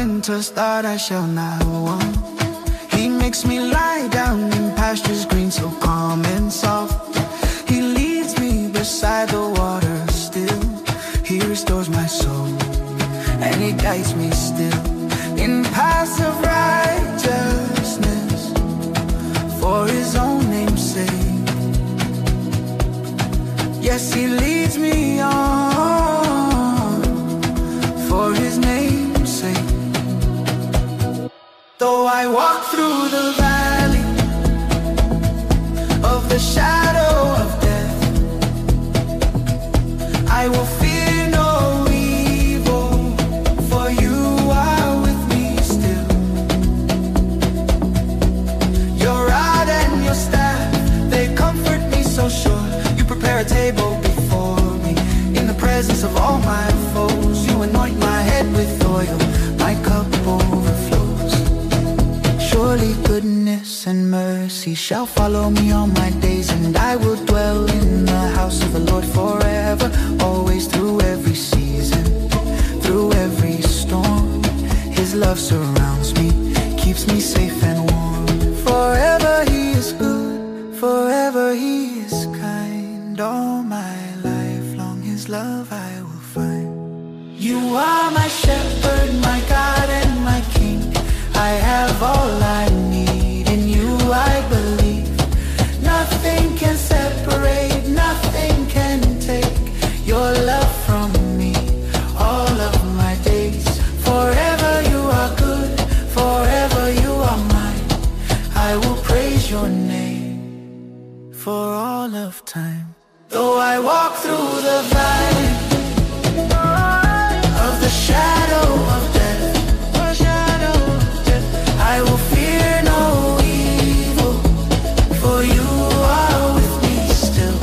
winter's thought I shall not want. He makes me lie down in pastures green, so calm and soft. He leads me beside the water still. He restores my soul, and he guides me still in paths of righteousness for his own name's sake. Yes, he leads me on for his name's sake. Though I walk through the valley of the shadow of death, I will fear no evil, for you are with me still. Your rod and your staff, they comfort me so sure. You prepare a table before me in the presence of all my foes. You anoint my head with oil, my cup overflows. Surely goodness and mercy shall follow me all my days, and I will dwell in the house of the Lord forever, always through every season, through every storm. His love surrounds me, keeps me safe and warm. Forever he is good, forever he is kind. All my life long his love I will find. You are my shepherd, my God and my King. I have all I need, in you I believe. Nothing can separate, nothing can take your love from me all of my days. Forever you are good, forever you are mine. I will praise your name for all of time. Though I walk through the valley of the shadow of death, I will fear no evil, for you are with me still.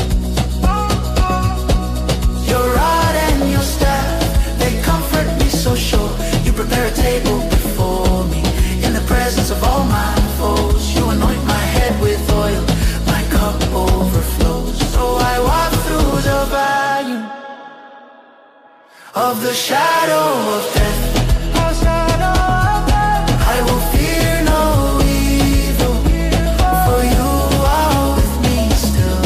Your rod and your staff, they comfort me so sure. You prepare a table before me in the presence of all my foes. You anoint my head with oil, my cup overflows. So I walk through the valley of the shadow of death, I will fear no evil, for you are with me still.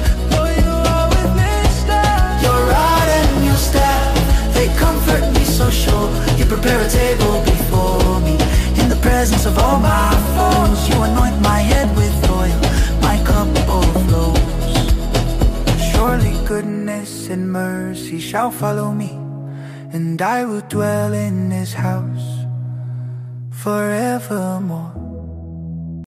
Your rod and your staff, they comfort me so sure. You prepare a table before me in the presence of all my foes. You anoint my head with oil, my cup overflows. Surely goodness and mercy shall follow me, and I will dwell in his house forevermore.